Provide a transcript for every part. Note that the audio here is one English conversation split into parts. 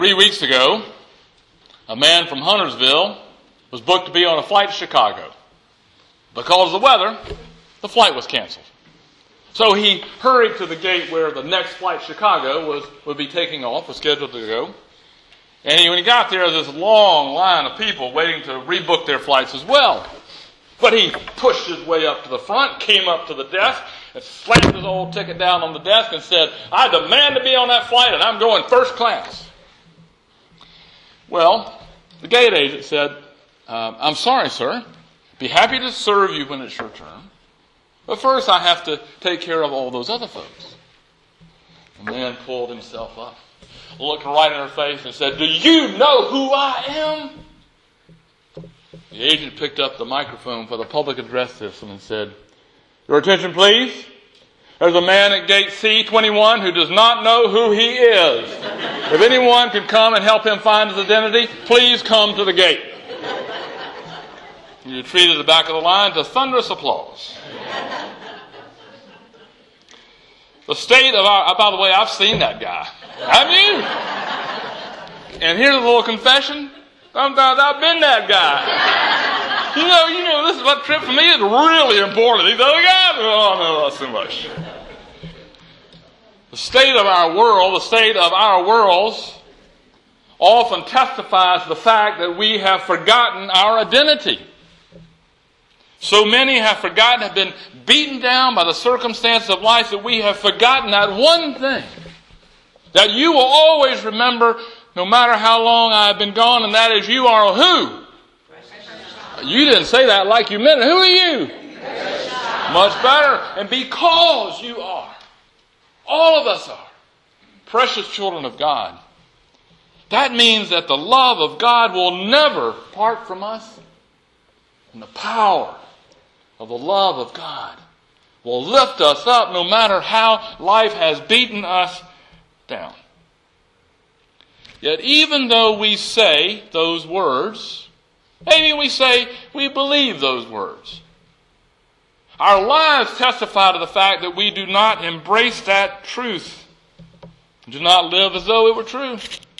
3 weeks ago, a man from Huntersville was booked to be on a flight to Chicago. Because of the weather, the flight was canceled. So he hurried to the gate where the next flight to Chicago would be taking off, was scheduled to go. And when he got there, there was this long line of people waiting to rebook their flights as well. But he pushed his way up to the front, came up to the desk, and slammed his old ticket down on the desk and said, "I demand to be on that flight, and I'm going first class." Well, the gate agent said, "I'm sorry, sir. Be happy to serve you when it's your turn. But first I have to take care of all those other folks." The man pulled himself up, looked right in her face and said, "Do you know who I am?" The agent picked up the microphone for the public address system and said, "Your attention, please. There's a man at gate C21 who does not know who he is. If anyone can come and help him find his identity, please come to the gate." He retreated to the back of the line to thunderous applause. The state of our... by the way, I've seen that guy. Have you? And here's a little confession. Sometimes I've been that guy. You know, this is what trip for me is really important. These other guys, oh no, not so much. The state of our world, the state of our worlds, often testifies to the fact that we have forgotten our identity. So many have forgotten, have been beaten down by the circumstances of life that we have forgotten that one thing that you will always remember no matter how long I have been gone, and that is you are who? You didn't say that like you meant it. Who are you? Much better. And because you are, all of us are, precious children of God, that means that the love of God will never part from us. And the power of the love of God will lift us up no matter how life has beaten us down. Yet even though we say those words, maybe we say we believe those words, our lives testify to the fact that we do not embrace that truth, do not live as though it were true.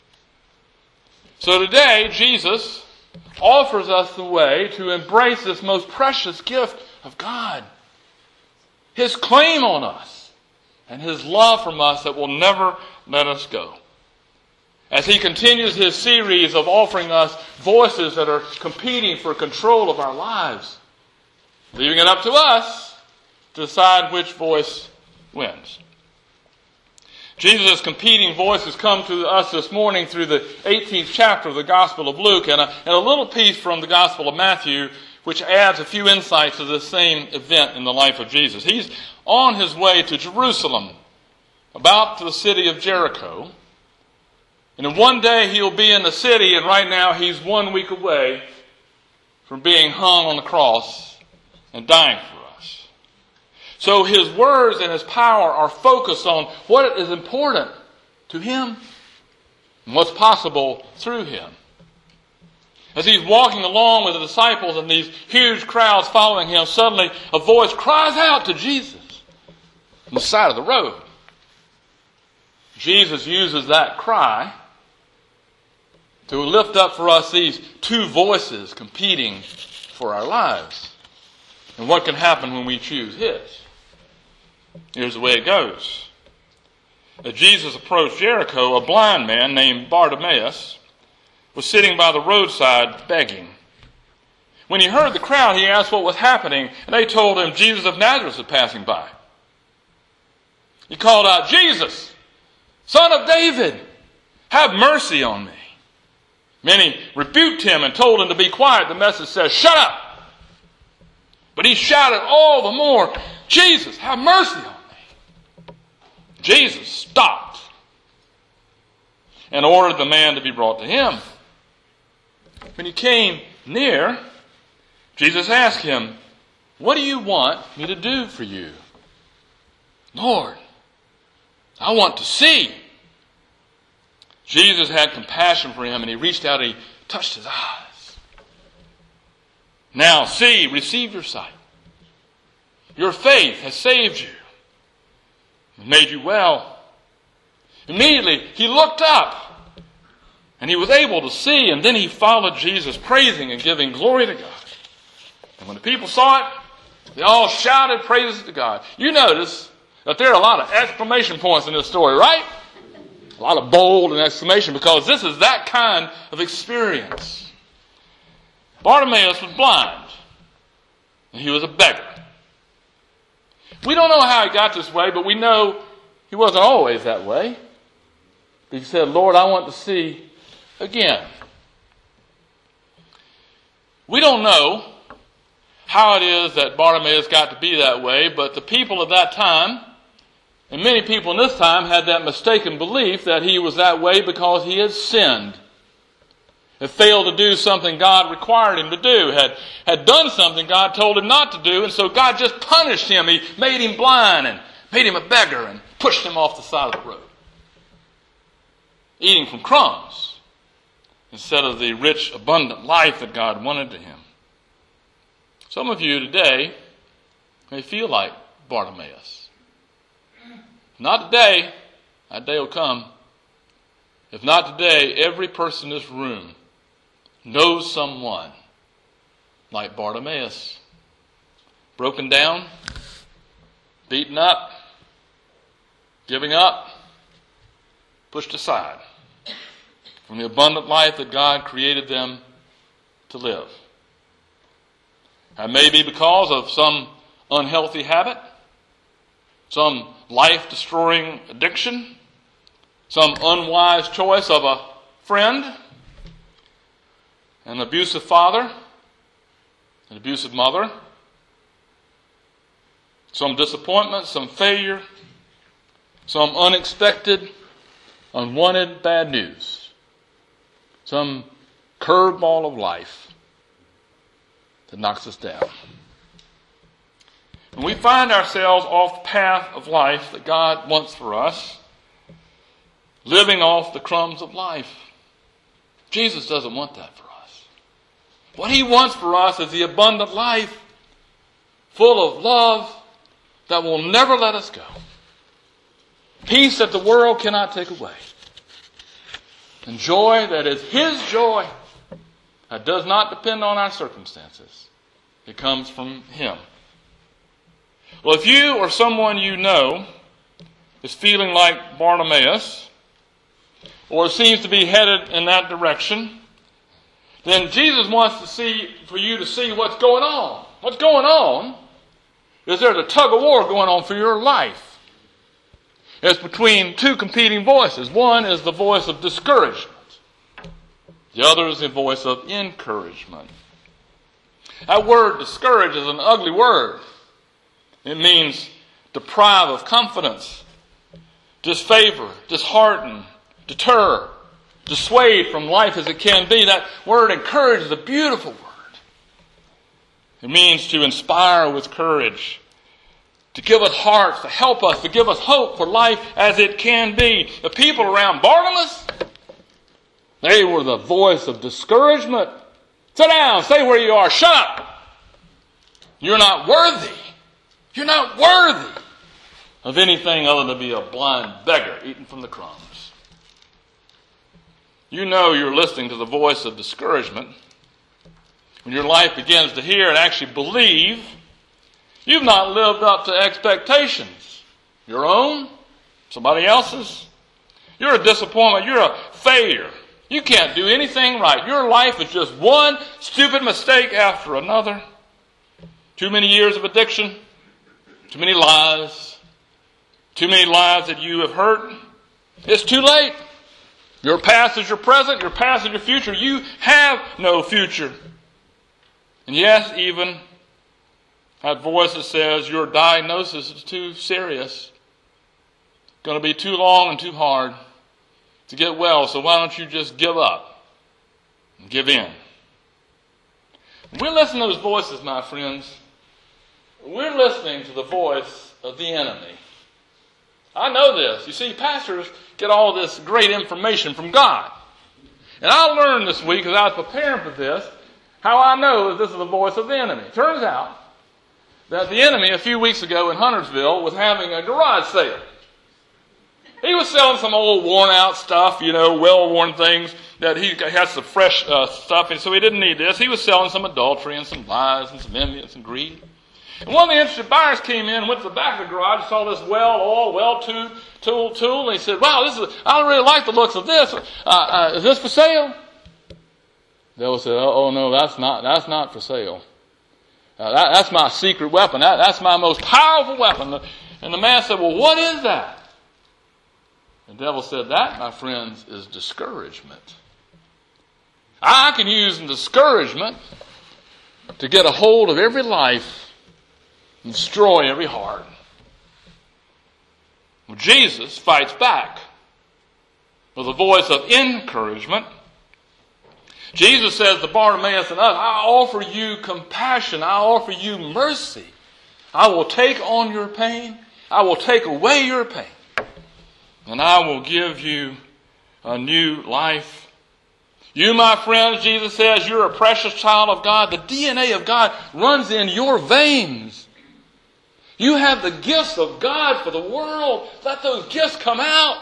So today, Jesus offers us the way to embrace this most precious gift of God, His claim on us, and His love from us that will never let us go. As He continues His series of offering us voices that are competing for control of our lives, leaving it up to us to decide which voice wins. Jesus' competing voices come to us this morning through the 18th chapter of the Gospel of Luke and a little piece from the Gospel of Matthew, which adds a few insights to this same event in the life of Jesus. He's on his way to Jerusalem, about to the city of Jericho. And in one day he'll be in the city, and right now he's 1 week away from being hung on the cross and dying for us. So his words and his power are focused on what is important to him and what's possible through him. As he's walking along with the disciples and these huge crowds following him, suddenly a voice cries out to Jesus on the side of the road. Jesus uses that cry to lift up for us these two voices competing for our lives. And what can happen when we choose his? Here's the way it goes. As Jesus approached Jericho, a blind man named Bartimaeus was sitting by the roadside begging. When he heard the crowd, he asked what was happening, and they told him Jesus of Nazareth was passing by. He called out, "Jesus, Son of David, have mercy on me." Many rebuked him and told him to be quiet. The message says, "Shut up." But he shouted all the more, "Jesus, have mercy on me." Jesus stopped and ordered the man to be brought to him. When he came near, Jesus asked him, "What do you want me to do for you?" "Lord, I want to see." Jesus had compassion for him, and he reached out and he touched his eyes. "Now see, receive your sight. Your faith has saved you and made you well." Immediately he looked up And he was able to see, and then he followed Jesus, praising and giving glory to God. And when the people saw it, they all shouted praises to God. You notice that there are a lot of exclamation points in this story, right? A lot of bold and exclamation, because this is that kind of experience. Bartimaeus was blind, and he was a beggar. We don't know how he got this way, but we know he wasn't always that way. He said, Lord, I want to see again. We don't know how it is that Bartimaeus got to be that way, but the people of that time, and many people in this time, had that mistaken belief that he was that way because he had sinned, had failed to do something God required him to do, had done something God told him not to do, and so God just punished him. He made him blind and made him a beggar and pushed him off the side of the road, eating from crumbs instead of the rich, abundant life that God wanted to him. Some of you today may feel like Bartimaeus. Not today. That day will come. If not today, every person in this room knows someone like Bartimaeus. Broken down, beaten up, giving up, pushed aside from the abundant life that God created them to live. That may be because of some unhealthy habit, some life-destroying addiction, some unwise choice of a friend, an abusive father, an abusive mother, some disappointment, some failure, some unexpected, unwanted bad news, some curveball of life that knocks us down. When we find ourselves off the path of life that God wants for us, living off the crumbs of life, Jesus doesn't want that for us. What he wants for us is the abundant life, full of love, that will never let us go. Peace that the world cannot take away. And joy that is his joy, that does not depend on our circumstances. It comes from him. Well, if you or someone you know is feeling like Bartimaeus, or seems to be headed in that direction, then Jesus wants for you to see what's going on. What's going on is there's a tug of war going on for your life. It's between two competing voices. One is the voice of discouragement. The other is the voice of encouragement. That word discourage is an ugly word. It means deprive of confidence, disfavor, dishearten, deter, dissuade from life as it can be. That word encourage is a beautiful word. It means to inspire with courage, to give us hearts, to help us, to give us hope for life as it can be. The people around Bartimaeus, they were the voice of discouragement. Sit down, stay where you are, shut up. You're not worthy. You're not worthy of anything other than to be a blind beggar eating from the crumbs. You know you're listening to the voice of discouragement when your life begins to hear and actually believe you've not lived up to expectations. Your own, somebody else's. You're a disappointment. You're a failure. You can't do anything right. Your life is just one stupid mistake after another. Too many years of addiction. Too many lies. Too many lives that you have hurt. It's too late. Your past is your present. Your past is your future. You have no future. And yes, even that voice that says your diagnosis is too serious. It's going to be too long and too hard to get well, so why don't you just give up and give in? When we listen to those voices, my friends, we're listening to the voice of the enemy. I know this. You see, pastors get all this great information from God. And I learned this week, as I was preparing for this, how I know that this is the voice of the enemy. It turns out that the enemy, a few weeks ago in Huntersville, was having a garage sale. He was selling some old worn-out stuff, well-worn things that he has some fresh stuff, and so he didn't need this. He was selling some adultery and some lies and some envy and some greed. And one of the interested buyers came in, went to the back of the garage, saw this tool, and he said, "Wow, I don't really like the looks of this. Is this for sale?" The devil said, "Oh no, that's not for sale. That's my secret weapon. That's my most powerful weapon." And the man said, "Well, what is that?" The devil said, "That, my friends, is discouragement. I can use discouragement to get a hold of every life and destroy every heart." Well, Jesus fights back with a voice of encouragement. Jesus says to Bartimaeus and us, "I offer you compassion. I offer you mercy. I will take on your pain. I will take away your pain. And I will give you a new life. You, my friends," Jesus says, "you're a precious child of God. The DNA of God runs in your veins. You have the gifts of God for the world. Let those gifts come out.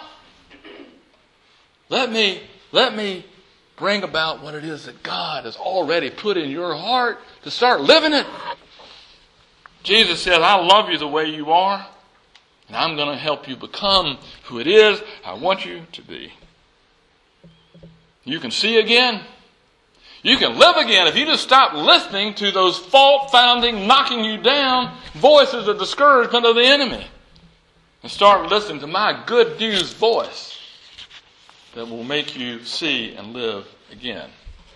Let me bring about what it is that God has already put in your heart to start living it." Jesus says, "I love you the way you are. And I'm going to help you become who it is I want you to be." You can see again. You can live again if you just stop listening to those fault-finding, knocking you down voices of discouragement of the enemy. And start listening to my good news voice that will make you see and live again.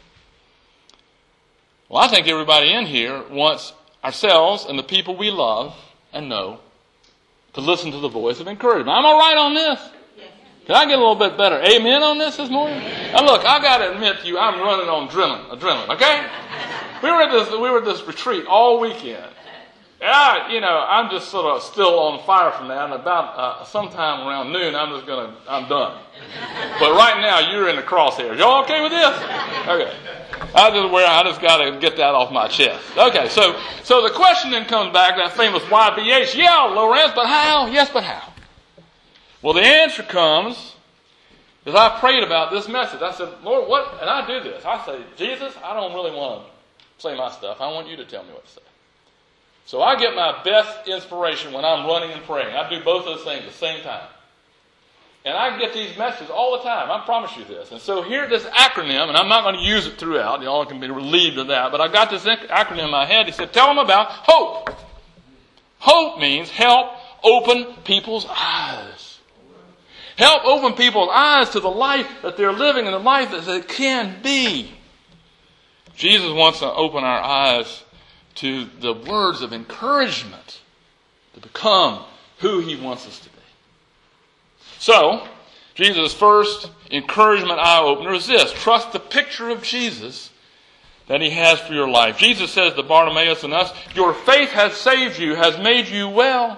Well, I think everybody in here wants ourselves and the people we love and know to listen to the voice of encouragement. I'm all right on this. Can I get a little bit better amen on this morning? Now look, I got to admit to you, I'm running on adrenaline, okay? We were at this retreat all weekend. And I'm just sort of still on fire from that. And about sometime around noon, I'm done. But right now, you're in the crosshairs. Y'all okay with this? Okay. I just got to get that off my chest. Okay, so the question then comes back, that famous YBH. Yeah, Lorenz, but how? Yes, but how? Well, the answer comes as I prayed about this message. I said, "Lord, what?" And I do this. I say, "Jesus, I don't really want to say my stuff. I want you to tell me what to say." So I get my best inspiration when I'm running and praying. I do both those things at the same time. And I get these messages all the time. I promise you this. And so here, this acronym, and I'm not going to use it throughout. Y'all can be relieved of that. But I got this acronym in my head. He said, "Tell them about hope." Hope means help open people's eyes. Help open people's eyes to the life that they're living and the life that it can be. Jesus wants to open our eyes to the words of encouragement to become who he wants us to be. So, Jesus' first encouragement eye-opener is this: trust the picture of Jesus that he has for your life. Jesus says to Bartimaeus and us, "Your faith has saved you, has made you well,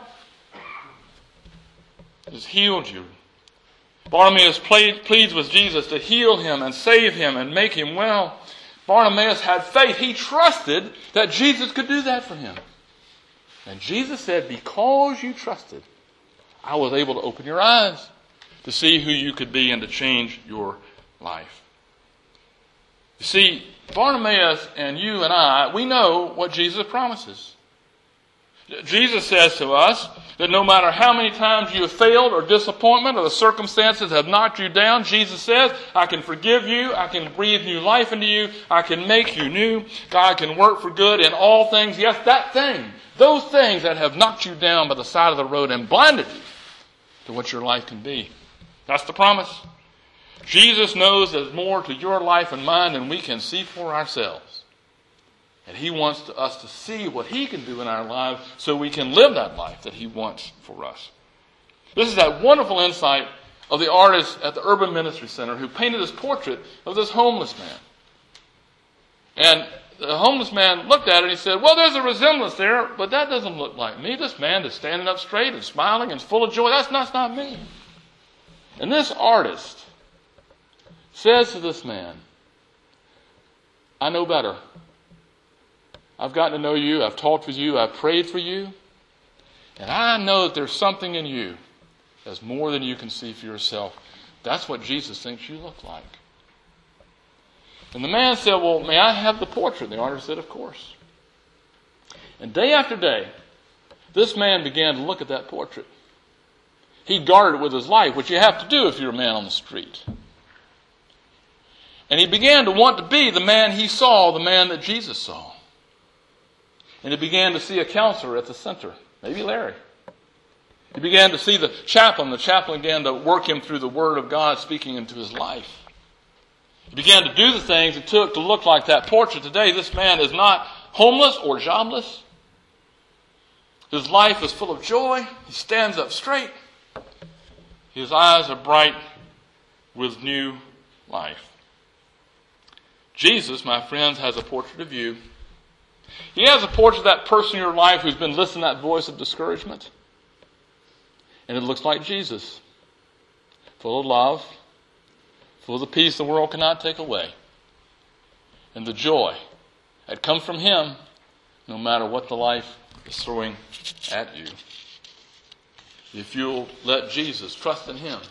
has healed you." Bartimaeus pleads with Jesus to heal him and save him and make him well. Bartimaeus had faith. He trusted that Jesus could do that for him. And Jesus said, "Because you trusted, I was able to open your eyes to see who you could be and to change your life." You see, Bartimaeus and you and I, we know what Jesus promises. Jesus says to us that no matter how many times you have failed or disappointment or the circumstances have knocked you down, Jesus says, "I can forgive you, I can breathe new life into you, I can make you new, God can work for good in all things." Yes, that thing, those things that have knocked you down by the side of the road and blinded you to what your life can be. That's the promise. Jesus knows there's more to your life and mine than we can see for ourselves. And he wants us to see what he can do in our lives so we can live that life that he wants for us. This is that wonderful insight of the artist at the Urban Ministry Center who painted this portrait of this homeless man. And the homeless man looked at it and he said, "Well, there's a resemblance there, but that doesn't look like me. This man is standing up straight and smiling and full of joy. That's not me." And this artist says to this man, "I know better. I've gotten to know you, I've talked with you, I've prayed for you, and I know that there's something in you as more than you can see for yourself. That's what Jesus thinks you look like. And the man said, well, may I have the portrait? The artist said, of course. And day after day, this man began to look at that portrait. He guarded it with his life, which you have to do if you're a man on the street. And he began to want to be the man he saw, the man that Jesus saw. And he began to see a counselor at the center, maybe Larry. He began to see the chaplain. The chaplain began to work him through the Word of God speaking into his life. He began to do the things it took to look like that portrait. Today, this man is not homeless or jobless. His life is full of joy. He stands up straight. His eyes are bright with new life. Jesus, my friends, has a portrait of you. He has a portrait of that person in your life who's been listening to that voice of discouragement. And it looks like Jesus. Full of love. Full of the peace the world cannot take away. And the joy that comes from Him no matter what the life is throwing at you. If you'll let Jesus, trust in Him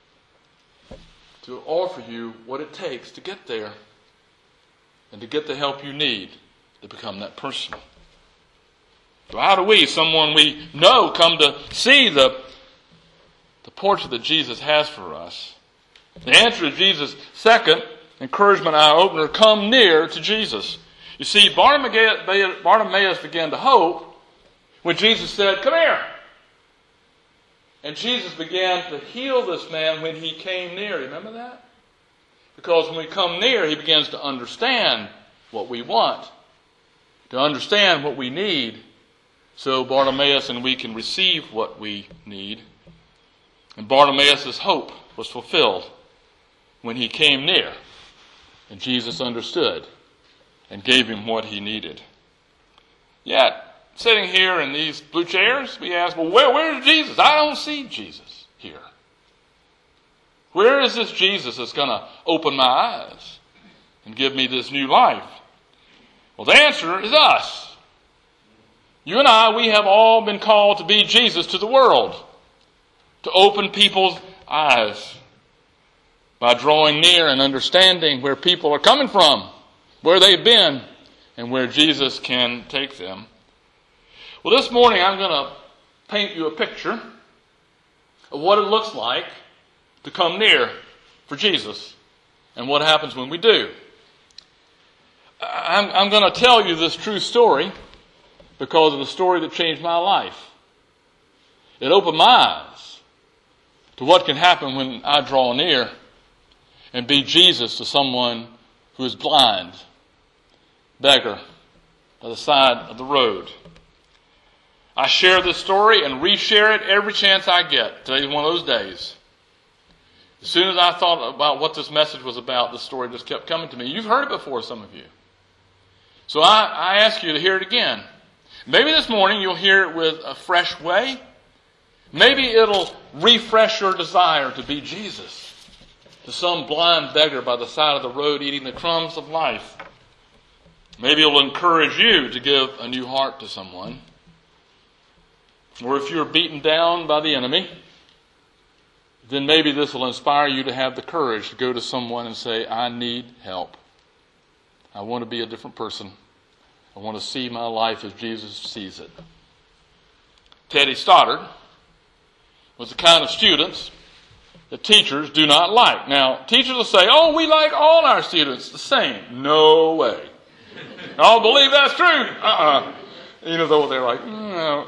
to offer you what it takes to get there and to get the help you need to become that person. So how do we, someone we know, come to see the portrait that Jesus has for us? The answer is Jesus' second encouragement, eye opener, come near to Jesus. You see, Bartimaeus began to hope when Jesus said, come here. And Jesus began to heal this man when he came near. Remember that? Because when we come near, he begins to understand what we want, to understand what we need, so Bartimaeus and we can receive what we need. And Bartimaeus' hope was fulfilled when he came near, and Jesus understood and gave him what he needed. Yet, sitting here in these blue chairs, we ask, well, where's Jesus? I don't see Jesus here. Where is this Jesus that's going to open my eyes and give me this new life? Well, the answer is us. You and I, we have all been called to be Jesus to the world, to open people's eyes by drawing near and understanding where people are coming from, where they've been, and where Jesus can take them. Well, this morning I'm going to paint you a picture of what it looks like to come near for Jesus and what happens when we do. I'm going to tell you this true story because of the story that changed my life. It opened my eyes to what can happen when I draw near and be Jesus to someone who is blind, beggar, by the side of the road. I share this story and reshare it every chance I get. Today's one of those days. As soon as I thought about what this message was about, the story just kept coming to me. You've heard it before, some of you. So I ask you to hear it again. Maybe this morning you'll hear it with a fresh way. Maybe it'll refresh your desire to be Jesus, to some blind beggar by the side of the road eating the crumbs of life. Maybe it'll encourage you to give a new heart to someone. Or if you're beaten down by the enemy, then maybe this will inspire you to have the courage to go to someone and say, I need help. I want to be a different person. I want to see my life as Jesus sees it. Teddy Stoddard was the kind of students that teachers do not like. Now, teachers will say, oh, we like all our students the same. No way. I believe that's true. You know, though they're like, no.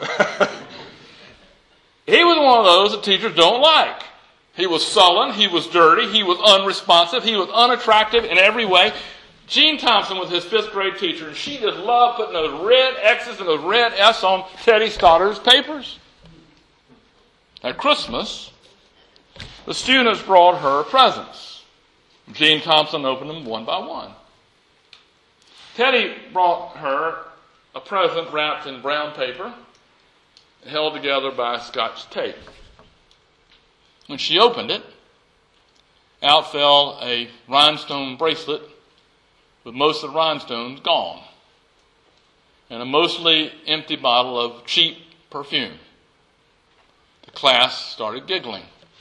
He was one of those that teachers don't like. He was sullen, he was dirty, he was unresponsive, he was unattractive in every way. Jean Thompson was his 5th grade teacher, and she just loved putting those red X's and those red S's on Teddy Stoddard's papers. At Christmas, the students brought her presents. Jean Thompson opened them one by one. Teddy brought her a present wrapped in brown paper, held together by Scotch tape. When she opened it, out fell a rhinestone bracelet with most of the rhinestones gone, and a mostly empty bottle of cheap perfume. The class started giggling.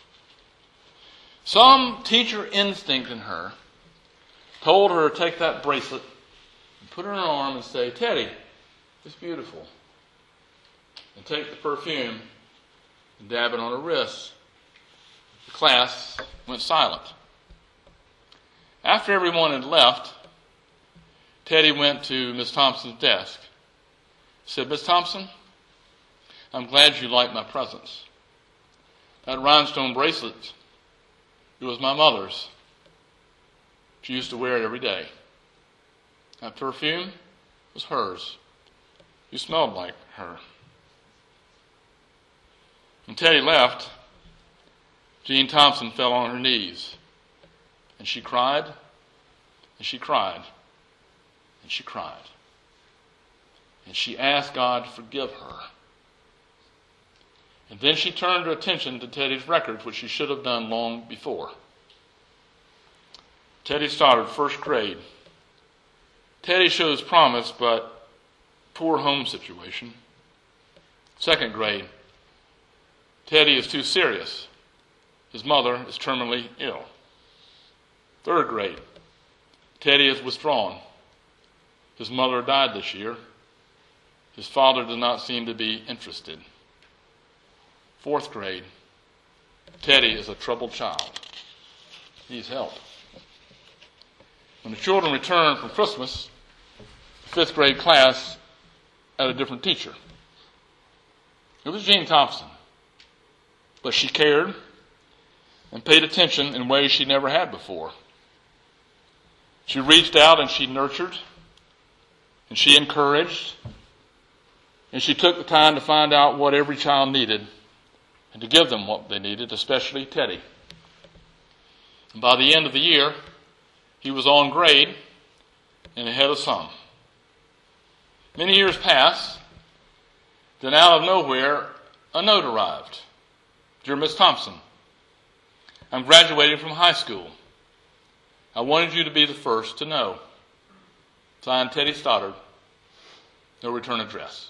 Some teacher instinct in her told her to take that bracelet and put it on her arm and say, "Teddy, it's beautiful." And take the perfume and dab it on her wrist. The class went silent. After everyone had left, Teddy went to Miss Thompson's desk. He said, "Miss Thompson, I'm glad you like my presents. That rhinestone bracelet, it was my mother's. She used to wear it every day. That perfume was hers. You smelled like her." When Teddy left, Jean Thompson fell on her knees, and she cried, and she cried, and she cried. And she asked God to forgive her. And then she turned her attention to Teddy's records, which she should have done long before. Teddy Stoddard, first grade. Teddy shows promise, but poor home situation. Second grade. Teddy is too serious. His mother is terminally ill. Third grade. Teddy is withdrawn. His mother died this year. His father does not seem to be interested. Fourth grade. Teddy is a troubled child. He needs help. When the children returned from Christmas, the fifth grade class had a different teacher. It was Jean Thompson. But she cared and paid attention in ways she never had before. She reached out and she nurtured and she encouraged and she took the time to find out what every child needed and to give them what they needed, especially Teddy. And by the end of the year, he was on grade and ahead of some. Many years passed, then out of nowhere, a note arrived. "Dear Miss Thompson, I'm graduating from high school. I wanted you to be the first to know. Signed, Teddy Stoddard. No return address."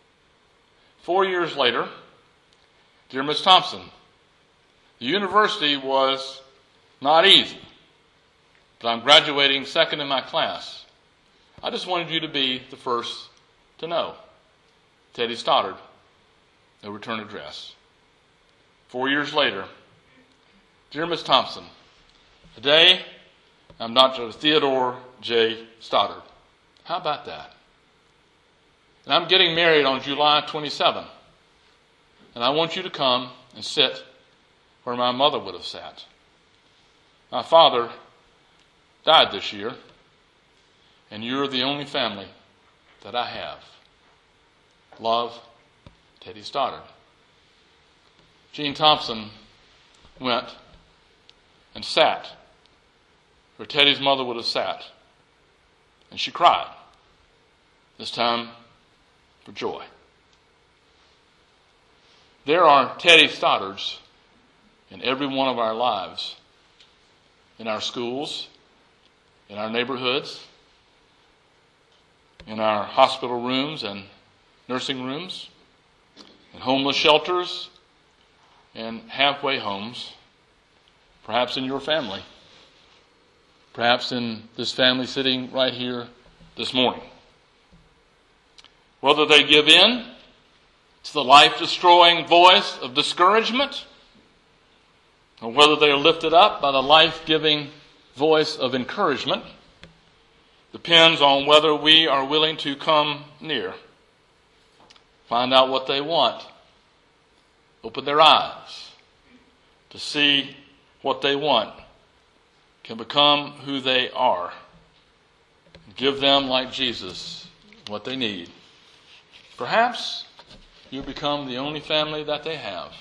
4 years later, "Dear Miss Thompson, the university was not easy, but I'm graduating second in my class. I just wanted you to be the first to know. Teddy Stoddard. No return address." 4 years later, "Dear Miss Thompson, today I'm Dr. Theodore J. Stoddard." How about that? "And I'm getting married on July 27. And I want you to come and sit where my mother would have sat. My father died this year, and you're the only family that I have. Love, Teddy Stoddard." Jean Thompson went and sat where Teddy's mother would have sat, and she cried, this time for joy. There are Teddy Stoddards in every one of our lives, in our schools, in our neighborhoods, in our hospital rooms and nursing rooms, in homeless shelters, and halfway homes, perhaps in your family, perhaps in this family sitting right here this morning. Whether they give in to the life-destroying voice of discouragement, or whether they are lifted up by the life-giving voice of encouragement, depends on whether we are willing to come near, find out what they want, open their eyes to see what they want, can become who they are, give them, like Jesus, what they need. Perhaps you become the only family that they have.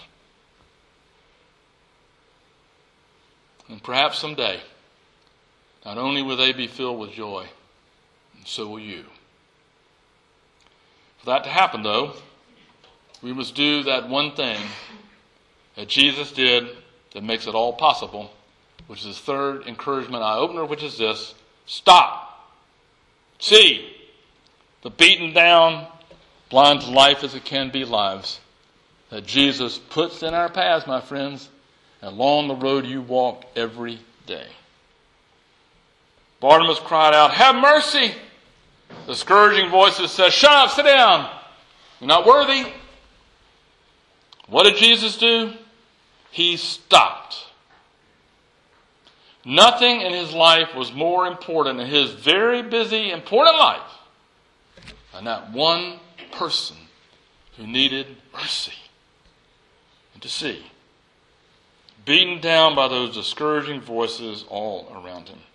And perhaps someday, not only will they be filled with joy, and so will you. For that to happen, though, we must do that one thing that Jesus did that makes it all possible, which is his third encouragement eye-opener, which is this: stop. See the beaten down, blind to life as it can be lives, that Jesus puts in our paths, my friends, along the road you walk every day. Bartimaeus cried out, "Have mercy!" The scourging voices said, "Shut up, sit down. You're not worthy." What did Jesus do? He stopped. Nothing in his life was more important in his very busy, important life than that one person who needed mercy and to see, beaten down by those discouraging voices all around him.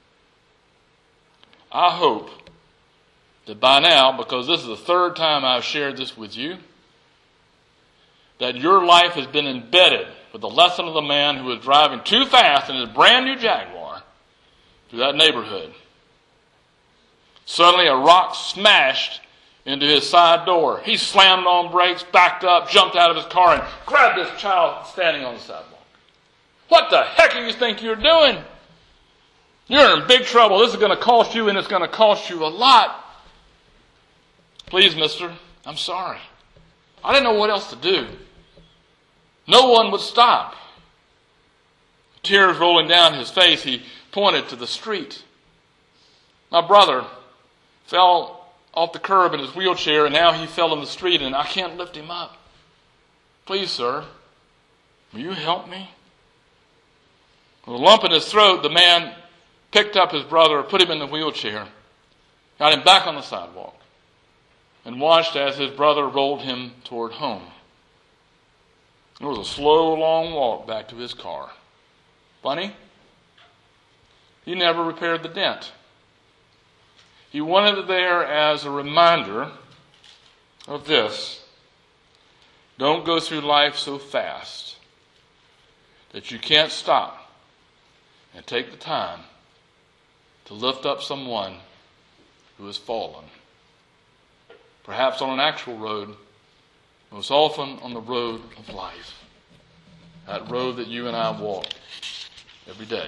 I hope that by now, because this is the third time I've shared this with you, that your life has been embedded with the lesson of the man who was driving too fast in his brand new Jaguar through that neighborhood. Suddenly a rock smashed into his side door. He slammed on brakes, backed up, jumped out of his car, and grabbed this child standing on the sidewalk. "What the heck do you think you're doing? You're in big trouble. This is going to cost you, and it's going to cost you a lot. Please, mister, I'm sorry. I didn't know what else to do." No one would stop. Tears rolling down his face, he pointed to the street. "My brother fell off the curb in his wheelchair, and now he fell in the street, and I can't lift him up. Please, sir, will you help me?" With a lump in his throat, the man picked up his brother, put him in the wheelchair, got him back on the sidewalk, and watched as his brother rolled him toward home. It was a slow, long walk back to his car. Funny, he never repaired the dent. He wanted it there as a reminder of this: don't go through life so fast that you can't stop and take the time to lift up someone who has fallen. Perhaps on an actual road, most often on the road of life. That road that you and I walk every day.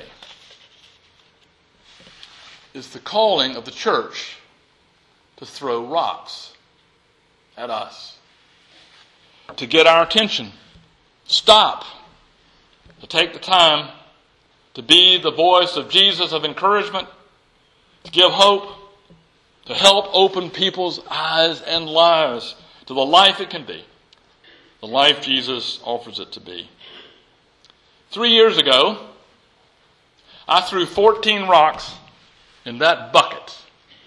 It's the calling of the church to throw rocks at us, to get our attention. Stop, to take the time to be the voice of Jesus of encouragement, to give hope, to help open people's eyes and lives to the life it can be, the life Jesus offers it to be. 3 years ago, I threw 14 rocks in that bucket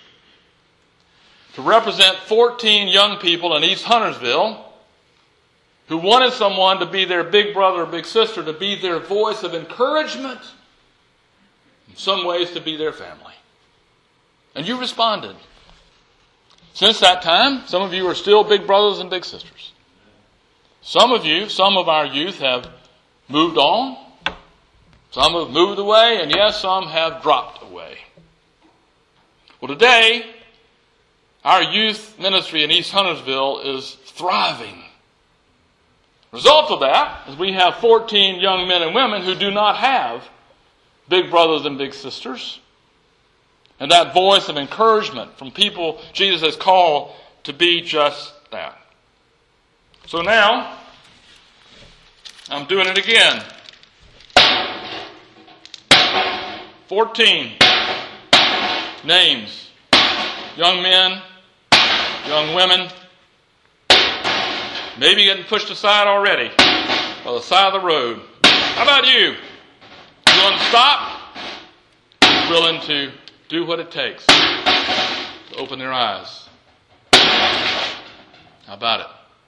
to represent 14 young people in East Huntersville who wanted someone to be their big brother or big sister, to be their voice of encouragement, in some ways to be their family. And you responded. Since that time, some of you are still big brothers and big sisters. Some of our youth have moved on. Some have moved away, and yes, some have dropped away. Well, today, our youth ministry in East Huntersville is thriving. Result of that is we have 14 young men and women who do not have big brothers and big sisters. And that voice of encouragement from people Jesus has called to be just that. So now, I'm doing it again. 14 names. Young men, young women, maybe getting pushed aside already by the side of the road. How about you? Willing to stop? Willing to do what it takes to open their eyes? How about it?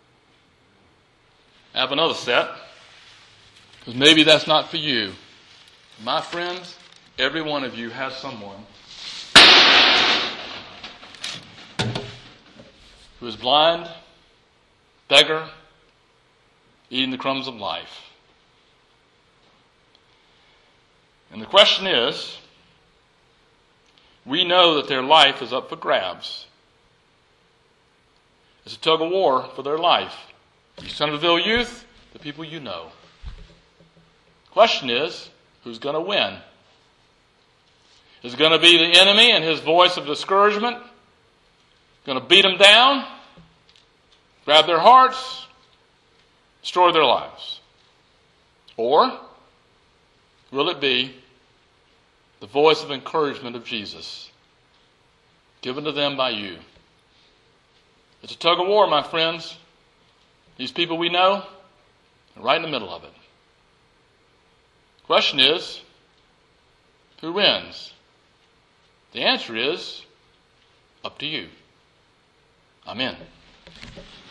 I have another set, because maybe that's not for you. My friends, every one of you has someone who is blind, beggar, eating the crumbs of life. And the question is, we know that their life is up for grabs. It's a tug of war for their life. East Huntersville youth, the people you know. Question is, who's going to win? Is it going to be the enemy and his voice of discouragement? Going to beat them down? Grab their hearts? destroy their lives? Or will it be the voice of encouragement of Jesus given to them by you? It's a tug of war, my friends. These people we know are right in the middle of it. The question is, who wins? The answer is up to you. Amen.